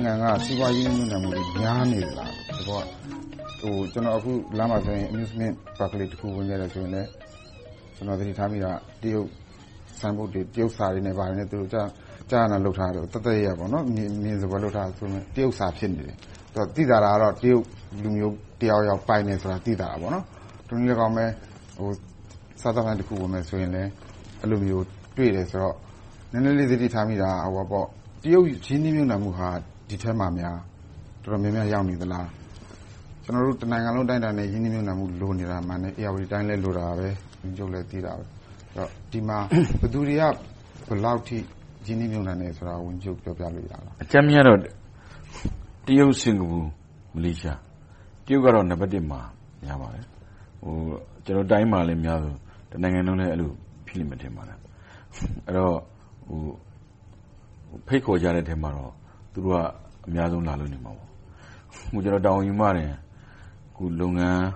နိုင်ငံကစီးပွားရေးနှိမ့်နှံမှုတွေများနေလားဆိုတော့ကျွန်တော်အခုလမ်းမှာဆိုရင် amusement park လေးတစ်ခုဝင်ခဲ့တယ်ဆိုရင်လည်းကျွန်တော်သတိထားမိတာတရုတ်စံပုတ်တွေတရုတ်စာတွေနဲ့ပါတယ်သူတို့ကြာနာလောက်ထားတယ်တသက်ရပေါ့နော်မြင်စပွဲလောက်ထားဆိုရင်တရုတ်စာဖြစ်နေတယ်သူသိတာကတော့တရုတ်လူမျိုးတယောက်ယောက်ပိုင်နေဆိုတာသိတာပေါ့နော်သူလည်းကောင်းမဲ့စားသောက်ဆိုင်တစ်ခုဝင်မယ်ဆိုရင်လည်းအဲ့လိုမျိုးတွေ့တယ်ဆိုတော့နည်းနည်းလေးသတိထားမိတာပေါ့တရုတ်ရင်းနှီးမြှုပ်နှံမှုဟာဒီထက်မှများတော်တော်များများရောက်နေသလားကျွန်တော်တို့တနိုင်ငံလုံးတိုင်းတာနဲ့ရင်းနှီးမြှုပ်နှံမှုလိုနေတာမှန်တယ်အေယာဝတီတိုင်းလည်းလိုတာပဲကျုပ်လည်းသိတာပဲအဲ့တော့ဒီမှာဘယ်သူတွေကဘယ်လောက်ထိရင်းနှီးမြှုပ်နှံနေဆိုတာဝန်ကျုပ်ပြောပြလို့ရလားအကြမ်းများတော့တရုတ်စင်ကာပူမလေးရှားတရုတ်ကတော့နံပါတ်1မှာများပါတယ်ကျွန်တော်တိုင်းမှာလည်းများဆိုတနိုင်ငံလုံးလည်းအဲ့လိုဖြစ်လိမ့်မယ်ထင်ပါတယ်အဲ့တော့ဖိတ်ခေါ်ကြတဲ့ထဲမှာတော့သူတို့ကအများဆုံးလာလို့နေမှာပေါ့ကျွန်တော်တောင်းယူမှတယ်ခုလုပ်ငန်း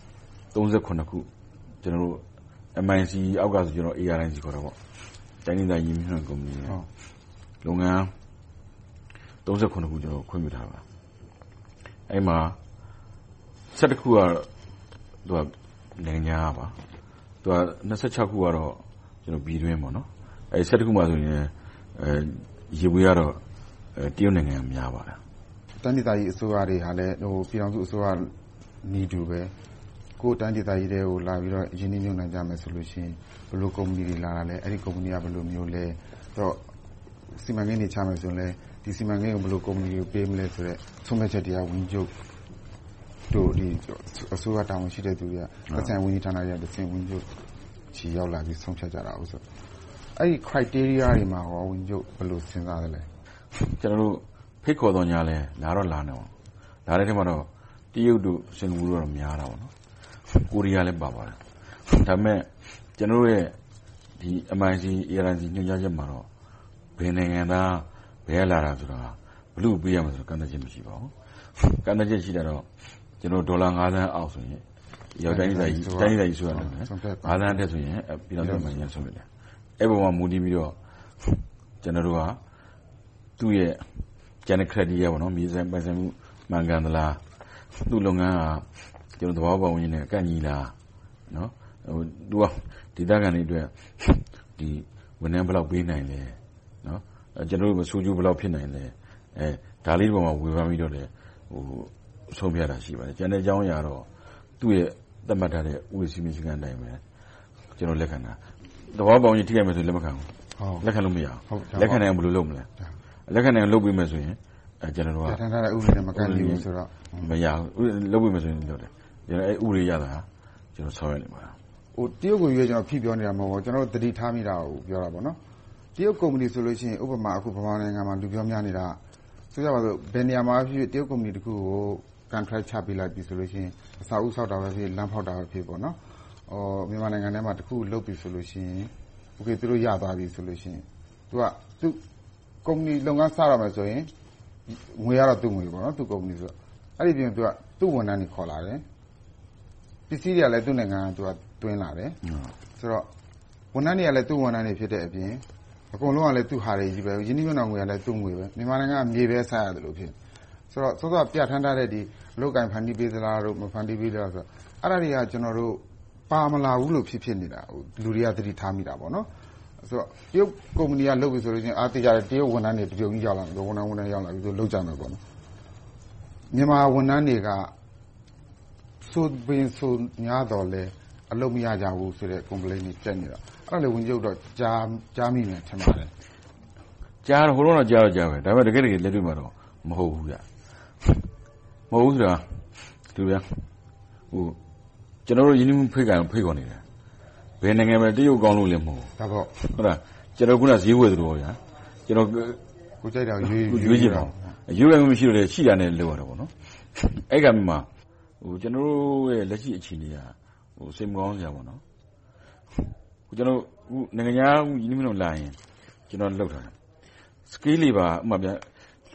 38ခုကျွန်တော်တို့ MIC အောက်ကဆိုကျွန်တော် ARNC ခေါ်တာပေါ့တိုင်းဒေသကြီးမြှင့်ကုမ္ပဏီလုပ်ငန်း38ခုကျွန်တော်ခွင့်ပြုထားပါအဲ့မှာ7ခုကသူကနိုင်ငံခြားပါသူက26ခုကတော့ကျွန်တော်ပြည်တွင်းပေါ့နော်အဲ့7ခုမှဆိုရင်ရေဝေးကတော့တရုတ်နိုင်ငံများပါတယ်တိုင်းဒေသကြီးအစိုးရတွေဟာလည်းပြည်အောင်စုအစိုးရနေတူပဲကိုယ်တိုင်းဒေသကြီးတွေကိုလာပြီးတော့ရင်းနှီးမြှုပ်နှံကြမယ်ဆိုလို့ရှိရင်ဘယ်လိုကုမ္ပဏီတွေလာတာလဲအဲ့ဒီကုမ္ပဏီကဘယ်လိုမျိုးလဲတော့စီမံကိန်းတွေချမယ်ဆိုရင်လည်းဒီစီမံကိန်းကိုဘယ်လိုကုမ္ပဏီကိုပေးမလဲဆိုတော့ဆုံးဖြတ်ချက်တွေကဝန်ကြီးချုပ်တို့ဒီအစိုးရတာဝန်ရှိတဲ့သူတွေကသက်ဆိုင်ဝန်ကြီးဌာနတွေတစ်ဆင့်ဝန်ကြီးချုပ်ချီရောက်လာပြီးဆုံးဖြတ်ကြတာဟုတ်ဆိုအဲ့ဒီ criteria တွေမှာဟောဝန်ကြီးချုပ်ဘယ်လိုစဉ်းစားသလဲကျွန်တော်တို့ဖိတ်ခေါ်တော့ညာလဲလာတော့လာနေအောင်လာတဲ့ထဲမှာတော့တရုတ်တို့စင်ကာပူတို့တော့များတာပေါ့နော်ကိုရီးယားလည်းပါပါတယ်ဒါပေမဲ့ကျွန်တော်တို့ရဲ့ဒီ MIC ARNC ညွှန်ကြားချက်မှာတော့ဘယ်နိုင်ငံသားဘယ်လာတာဆိုတာဘလို့ပေးရမှာဆိုတော့ကန့်သတ်ချက်မရှိပါဘူးကန့်သတ်ချက်ရှိတာတော့ကျွန်တော်ဒေါ်လာ9သန်းအောက်ဆိုရင်ရောက်တိုင်းဒေသကြီးဆိုရတယ်9သန်းတက်ဆိုရင်ပြည်တော်စုမှညံဆုံးတယ်အဲ့ပေါ်မှာမူတည်ပြီးတော့ကျွန်တော်တို့ကသူ့ရဲ့ကျန်တဲ့ criteria ပေါ့နော်မြေဆိုင်ပိုင်ဆိုင်မှုမှန်ကန်သလားသူ့လုပ်ငန်းကကျွန်တော်သဘောပေါက်ရင်းနဲ့ကန့်ညီလားနော်သူကဒေသခံတွေအတွက်ဒီဝန်ထမ်းဘယ်လောက်ပေးနိုင်လဲနော်ကျွန်တော်တို့စူးကျူးဘယ်လောက်ဖြစ်နိုင်လဲဒါလေးပေါ်မှာဝေဖန်ပြီးတော့လေဆုံးဖြတ်တာရှိပါတယ်ကျန်တဲ့အကြောင်းအရာတော့သူ့ရဲ့သတ်မှတ်ထားတဲ့ဥပဒေစည်းမျဉ်းစည်းကမ်းအတိုင်းပဲကျွန်တော်လက်ခံတာသဘောပေါက်ရင်ထိခိုက်မယ်ဆိုလက်မခံဘူးလက်ခံလို့မရဘူးလက်ခံနိုင်အောင်ဘယ်လိုလုပ်မလဲလက်ခံနိုင်အောင်လုပ်ပေးမယ်ဆိုရင်ကျွန်တော်တို့ကထန်ထားတဲ့ဥပဒေနဲ့မကန့်ဘူးဆိုတော့မရဘူးလုပ်ပေးမယ်ဆိုရင်လုပ်တယ်ကျွန်တော်ဥပဒေရတာကျွန်တော်ဆောက်ရနေပါတရုတ်ကိုရွေးကျွန်တော်ဖြည့်ပြောနေတာမဟုတ်ဘူးကျွန်တော်တို့သတိထားမိတာကိုပြောတာပေါ့နော်တရုတ်ကုမ္ပဏီဆိုလို့ရှိရင်ဥပမာအခုဗမာနိုင်ငံမှာလူပြောများနေတာဆိုကြပါစို့ဘယ်နေရာမှာဖြစ်တရုတ်ကုမ္ပဏီတစ်ခုကို contract ချပေးလိုက်ပြီဆိုလို့ရှိရင်အစာဥဆောက်တာပဲဖြစ်လမ်းဖောက်တာပဲဖြစ်ပေါ့နော်မြန်မာနိုင်ငံထဲမှာတစ်ခုလုပ်ပြီဆိုလို့ရှိရင် okay သူတို့ရသွားပြီဆိုလို့ရှိရင်သူကုမ္ပဏီလုပ်ငန်းစရမယ်ဆိုရင်ငွေရတော့သူ့ငွေပေါ့နော်သူ့ကုမ္ပဏီဆိုတော့အဲ့ဒီပြင်သူ့ဝန်ထမ်းတွေခေါ်လာတယ်ပစ္စည်းတွေကလည်းသူ့နိုင်ငံကတွင်းလာတယ်ဆိုတော့ဝန်ထမ်းတွေကလည်းသူ့ဝန်ထမ်းတွေဖြစ်တဲ့အပြင်အကုန်လုံးကလည်းသူ့ဟာတွေကြီးပဲရင်းနှီးမြှုပ်နှံငွေကလည်းသူ့ငွေပဲမြန်မာနိုင်ငံကမြေပဲစားရတယ်လို့ဖြစ်ဆိုတော့စောစောပြထန်းထားတဲ့ဒီအလုပ်ကိုင်ဖန်တီးပေးသလားတို့မဖန်တီးပေးသလားဆိုတော့အဲ့ဒါတွေကကျွန်တော်တို့ပါမလာဘူးလို့ဖြစ်နေတာလူတွေကသတိထားမိတာပေါ့နော်ဆိုတော့တရုတ်ကုမ္ပဏီကလုပ်ပြီဆိုလို့ချင်းအားသိကြတယ်တရုတ်ဝန်ထမ်းတွေတရုတ်ကြီးရောက်လာတယ်ဝန်ထမ်းရောက်လာပြီဆိုလုပ်ကြမယ်ပေါ့နော်မြန်မာဝန်ထမ်းတွေကဆိုပင်ဆိုများတော့လဲအလုပ်မရကြဘူးဆိုတဲ့ complaint တွေတက်နေတာအဲ့ဒါလေဝန်ကြီးချုပ်တော့ကြားမိမယ်ထင်ပါတယ်ကြားတော့ဟိုတော့ကြားပဲဒါပေမဲ့တကယ်လက်တွေ့မှာတော့မဟုတ်ဘူးဗျမဟုတ်ဘူးဆိုတာသူဗျကျွန်တော်တို့ယင်းနှဖိတ်ခေါ်နေတယ်ဘယ်နိုင်ငံပဲတရုတ်ကောင်းလို့လည်းမဟုတ်ဒါပေါ့ဟုတ်လားကျွန်တော်ခုနဈေးဝယ်သလိုဗျာကျွန်တော်ကိုကြိုက်တာရွေးကြည့်တာရွေးရမရှိလို့လည်းရှိတာနဲ့လောက်ရတာပေါ့နော်အဲ့ကမှကျွန်တော်တို့ရဲ့လက်ရှိအခြေအနေကစိတ်မကောင်းစရာပေါ့နော်ကျွန်တော်နိုင်ငံခြားယင်းနှမလာရင်ကျွန်တော်လောက်ထားတယ်စကေးလေးပါဥပမာပြလူ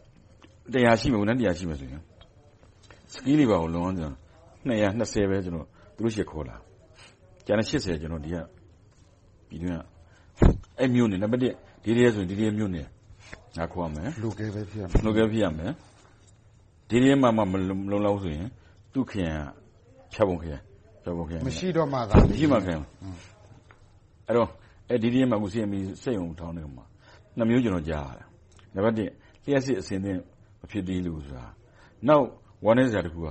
100ရှိမယ်ဝန်ထမ်း100ရှိမယ်ဆိုရင်စကေးလေးပါကိုလုံးဝ220ပဲကျွန်တော်သူတို့ရှေ့ခေါ်လာကျန်တဲ့80ကျွန်တော်ဒီကပြည်တွင်းကအဲ့မျိုးနေနံပါတ်1ဒီတည်းဆိုရင်ဒီတည်းမျိုးနေငါခေါ်မယ်လူကဲပဲဖြစ်ရမယ်လူကဲဖြစ်ရမယ်ဒီနေ့မှမလုံလောက်ဆိုရင်သူ့ခင်ဖြတ်ပုံခင်မရှိတော့မှသာမရှိမှခင်အဲ့တော့ဒီနေ့မှကိုစီမီစိတ်ုံထောင်းနေမှာနှစ်မျိုးကျွန်တော်ကြားရတယ်နံပါတ်1လျှက်စစ်အစင်းသင်းမဖြစ်သေးလို့ဆိုတာနောက်ဝမ်းနေစရာတစ်ခုက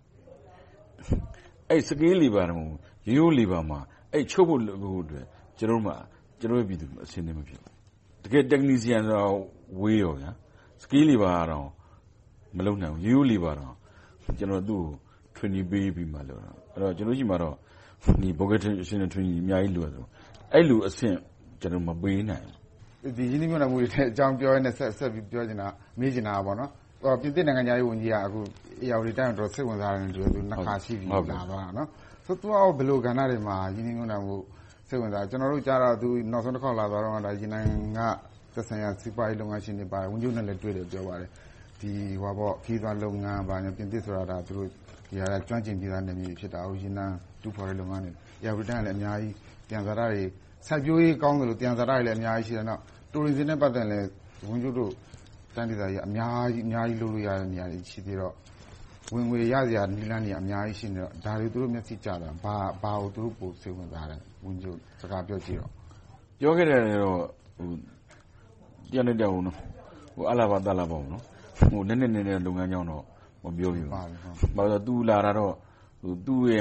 အဲ့စကေးလီပါတော့ရိုးလီပါမှာအဲ့ချုပ်ဖို့အတွက်ကျွန်တော်ရဲ့ပြည်သူအစင်းသင်းမဖြစ်တကယ် technician ဆိုတော့ဝေးရောဗျာစကေးလီပါတော့မလုံနိုင်ဘူးရိုးလီပါတော့ကျွန်တော်သူ့ကို training ပေးပြီးမှလို့အဲ့တော့ကျွန်တော်ရှိမှာတော့ဒီ vocational training အများကြီးလိုရတယ်အဲ့လိုအဆင့်ကျွန်တော်မပေးနိုင်ဘူးဒီရင်းနှီးမြှုပ်နှံမှုတွေအကြောင်းပြောရင်းနဲ့ဆက်ပြီးပြောချင်တာမေးချင်တာပေါ့နော်ပြင်သစ်နိုင်ငံသားရေးဝန်ကြီးကအခုအေယာဝတီတိုင်းတော့စိတ်ဝင်စားတယ်တူသူနှစ်ခါရှိပြီလာတော့နော်ဆိုတော့သူကဘယ်လိုကဏ္ဍတွေမှာရင်းနှီးမြှုပ်နှံမှုစိတ်ဝင်စားကျွန်တော်တို့ကြားတော့သူနောက်ဆုံးတစ်ခေါက်လာတော့ဒါရင်းနိုင်ငံကသက်ဆိုင်ရာစီးပွားရေးလုပ်ငန်းရှင်တွေပါတယ်ဝန်ကြီးနဲ့လည်းတွေ့တယ်ပြောပါတယ်ဒီဟောပေါ့ခီးသွွားလုပ်ငန်းပါနေပြင်သစ်ဆိုတာဒါသူတို့ဒီဟာကျွမ်းကျင်ပြည်သားနေမျိုးဖြစ်တာဟိုရင်းနှံတူဖော်တဲ့လုပ်ငန်းတွေအေယာဝတီတိုင်းလည်းအများကြီးပြန်စားတာတွေစိုက်ပျိုးရေးကောင်းတယ်လို့ပြန်စားတာတွေလည်းအများကြီးရှိတယ်နော်တူရင်စင်းနဲ့ပတ်သက်လည်းဝန်ကြီးတို့တန်းဒေသကြီးအများကြီးလုပ်လို့ရတဲ့နေရာတွေရှိသေးတော့ဝင်ငွေရစရာနည်းလမ်းတွေအများကြီးရှိနေတော့ဒါတွေသူတို့မျက်စိကျတာဘာကိုသူတို့ပိုစိတ်ဝင်စားတယ်ဝန်ကြီးစကားပြောကြည့်တော့ပြောခဲ့တယ်တော့တရားနဲ့တောင်းနော်အလားပါတလားပေါ့နော်နည်းနည်းလုပ်ငန်းကြောင်းတော့မပြောပြဘူးဘာလို့သူလာတာတော့သူ့ရဲ့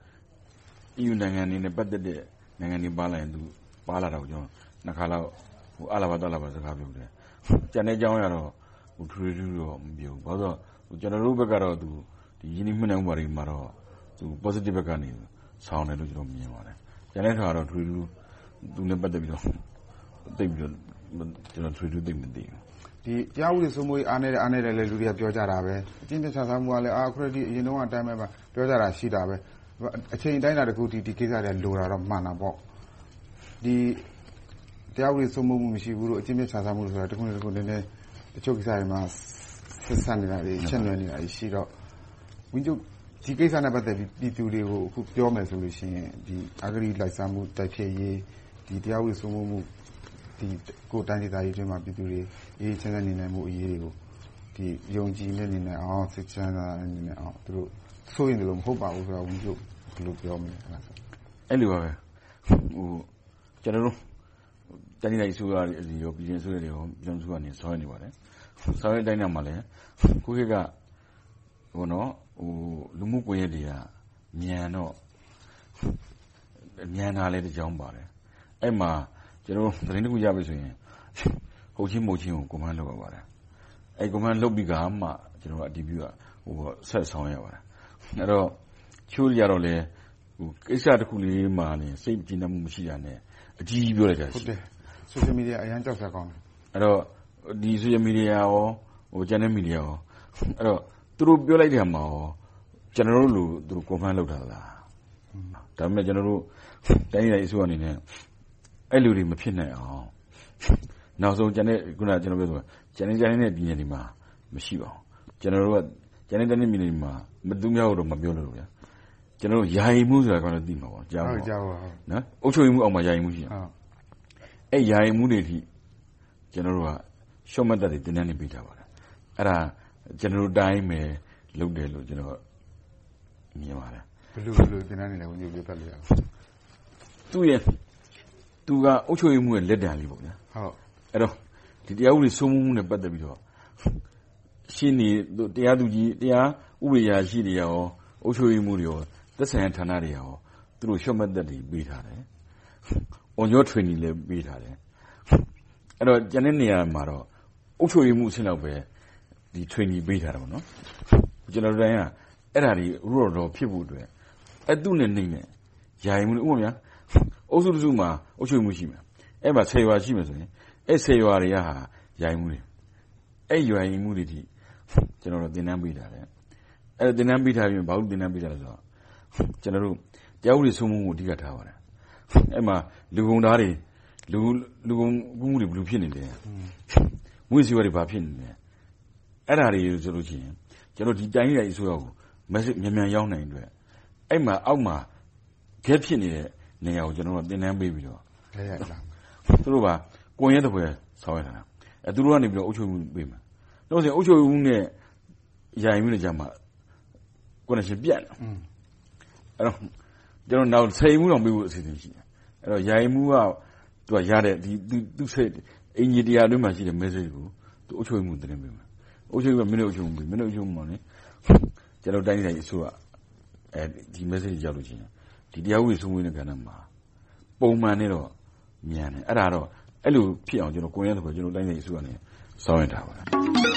EU နိုင်ငံနေနဲ့ပတ်သက်တဲ့နိုင်ငံတွေပါလာရင်သူပါလာတော့ကျွန်တော်နှစ်ခါလောက်အလားပါတလားပါစကားပြောတယ်ကျန်တဲ့အကြောင်းရတော့ထွေထူးတော့မပြောဘူးဘာလို့ကျွန်တော်တို့ဘက်ကတော့သူဒီရင်းနှီးမြှုပ်နှံမှုတွေမှာတော့သူ positive ဘက်ကနေဆောင်းတယ်လို့ကျွန်တော်မြင်ပါတယ်ကျန်တဲ့ခါတော့ထွေထူးသူနဲ့ပတ်သက်ပြီးတော့သိပြီးတော့ကျွန်တော်ထွေထူးသိမသိဘူးဒီတရားဥပဒေစိုးမိုးရေးအားနေတဲ့လေလူတွေကပြောကြတာပဲအချင်းချင်းဆာဆာမှုကလည်းခရက်ဒစ်အရင်တုန်းကအတိုင်းပဲပြောကြတာရှိတာပဲအချိန်တိုင်းတာတခုဒီကိစ္စတွေလိုတာတော့မှန်တာပေါ့ဒီတရားဥပဒေစိုးမိုးမှုမရှိဘူးလို့အချင်းချင်းဆာဆာမှုဆိုတာတခုနည်းနည်းတချို့ကိစ္စတွေမှာဆက်ဆံနေတာတွေချက်နွယ်နေတာရှိတော့ဝန်ကြီးဒီကိစ္စနဲ့ပတ်သက်ပြီးပြည်သူတွေကိုအခုပြောမယ်ဆိုလို့ရှိရင်ဒီအဂရိလိုက်စားမှုတိုက်ဖျက်ရေးဒီတရားဥပဒေစိုးမိုးမှုဒီကိုတိုင်းဒေသကြီးတွေမှာပြည်သူတွေအေးချမ်းသာနေနိုင်မှုအရေးတွေကိုဒီယုံကြည်နေနိုင်အောင်စိတ်ချမ်းသာနေနိုင်အောင်သူတို့ဆိုရင်လည်းမဟုတ်ပါဘူးဆိုတော့ဝန်ကြီးဘယ်လိုပြောမလဲအဲ့လိုပါပဲကျွန်တော်တို့တိုင်းဒေသကြီးဆိုရတဲ့ရောပြည်ဆိုရတဲ့ရောပြည်သူကနေဆောင်းနေပါတယ်ဆောင်းရတဲ့တိုင်းမှာလည်းခုခေတ်ကနော်လူမှုကွန်ရက်တွေကမြန်တော့မြန်တာလည်းတကြောင်ပါတယ်အဲ့မှာကျွန်တော်သတင်းတစ်ခုရပြီဆိုရင်ဟုတ်ချင်းမို့ချင်းကိုကွန်မန့်လုပ်ရပါတယ်အဲ့ကွန်မန့်လုပ်ပြီးကမှကျွန်တော်အတည်ပြုဆက်ဆောင်ရပါတယ်အဲ့တော့ချိုးရတော့လေကိစ္စတစ်ခုလေးမှလည်းစိတ်ကြည်နမှုမရှိတာနဲ့အကြီးပြောလိုက်တာရှိတယ် social media အရင်ကြောက်စရာကောင်းတယ်အဲ့တော့ဒီ social media ရောchannel media ရောအဲ့တော့သူတို့ပြောလိုက်တယ်မှာရောကျွန်တော်တို့လူသူတို့ comment လုပ်တာလားဒါပေမဲ့ကျွန်တော်တို့တိုင်းတိုင်းအစိုးရအနေနဲ့အဲ့လူတွေမဖြစ်နိုင်အောင်နောက်ဆုံးကျွန်တော်ပြောဆိုကျွန်တော်နဲ့ပြည်နယ်ဒီမှာမရှိပါဘူးကျွန်တော်တို့ကကျွန်တော်တဲ့ပြည်နယ်ဒီမှာမသူများတို့မပြောလို့ဗျာကျွန်တော်တို့ယာယီမှုဆိုတာကတော့သိမှာပါကြားပါနော်အုပ်ချုပ်မှုအောက်မှာယာယီမှုရှိတယ်အဲ့ယာယီမှုတွေထိကျွန်တော်တို့ကရှော့မတ်တက်တွေတင်းနေပေးကြပါတယ်အဲ့ဒါကျွန်တော်တို့တိုင်းပဲလုပ်တယ်လို့ကျွန်တော်မြင်ပါတယ်ဘယ်လိုတင်းနေလဲဝင်ကြည့်ပြတ်လို့ရအောင်သူကအုပ်ချုပ်မှုရဲ့လက်တံလေးပေါ့ဗျာဟုတ်အဲ့တော့ဒီတရားဥပဒေစိုးမိုးမှုနဲ့ပတ်သက်ပြီးတော့ရှင်းနေတရားသူကြီးတရားဥပဒေရာရှိတွေရောအုပ်ချုပ်မှုတွေရောသက်ဆိုင်ရာဌာနတွေရောသူတို့ရှော့မတ်တက်တွေပေးထားတယ်။ on your training လည်းပေးထားတယ်။အဲ့တော့ကျန်တဲ့နေရာမှာတော့အုပ်ချုပ်မှုအဆင့်လောက်ပဲဒီ training ပေးထားတာပေါ့နော်။ကျွန်တော်တို့တိုင်းကအဲ့ဒါတွေဥရောတော်ဖြစ်ဖို့အတွက်အဲ့သူ့နဲ့နေနဲ့ယာယီမှုဥပမာများအုပ်စုတစ်စုမှာအုပ်ချုပ်မှုရှိမှာအဲ့မှာ10ရွာရှိမှာဆိုရင်အဲ့10ရွာတွေကဟာယာယီမှုတွေအဲ့ယာယီမှုတွေဒီကျွန်တော်တို့သင်တန်းပေးထားတယ်အဲ့သင်တန်းပေးထားပြီးဘာလို့သင်တန်းပေးထားလဲဆိုတော့ကျွန်တော်တို့တရားဥပဒေစိုးမိုးမှုအဓိကထားပါတယ်အဲ့မှာလူကုန်သားတွေလူကုန်ကူးမှုတွေဘယ်လိုဖြစ်နေလဲမွေးစီဝါတွေဘာဖြစ်နေလဲအဲ့ဒါတွေဆိုလို့ရှိရင်ကျွန်တော်ဒီတိုင်းရိုက်အစိုးရကို message မြန်ရောက်နိုင်အတွက်အဲ့မှာအောက်မှာ gap ဖြစ်နေတဲ့နေရာကိုကျွန်တော်တို့သင်တန်းပေးပြီးတော့လက်ရလာသူတို့ကကွန်ရက်တစ်ပွဲဆောင်းရတာသူတို့ကနေပြီးတော့အုပ်ချုပ်မှုပေးမယ်နောက်ဆိုအုပ်ချုပ်မှုနဲ့ယာယီမှုနဲ့ကြမှာconnection ပြတ်တယ်အဲ့တော့ကျွန်တော်နောက်စိန်မှုတော့ပေးဖို့အစီအစဉ်ရှိတယ်အဲ့တော့ယာယီမှုကသူကရတဲ့ဒီသူစိတ်အင်ဂျီနီယာတွေမှာရှိတဲ့ message ကိုသူအုပ်ချုပ်မှုတင်ပေးမယ်အုပ်ချုပ်မှုကမင်းတို့အုပ်ချုပ်မှုပေးမင်းတို့အုပ်ချုပ်မှုမှာလေကျွန်တော်တိုင်းတိုင်းအစိုးရဒီ message ရောက်လို့ရှိရင်ဒီတရားဥပဒေစိုးမိုးတဲ့ကဏ္ဍမှာပုံမှန်နဲ့တော့မြန်တယ်အဲ့ဒါတော့အဲ့လိုဖြစ်အောင်ကျွန်တော်ကိုယ်ရတဲ့ဘက်ကျွန်တော်တိုင်းတိုင်းအစိုးရနဲ့ဆောင်ရွက်ထားပါတယ်